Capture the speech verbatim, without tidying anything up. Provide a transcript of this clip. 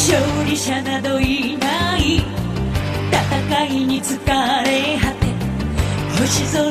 勝利者などいない、戦いに疲れ果て星空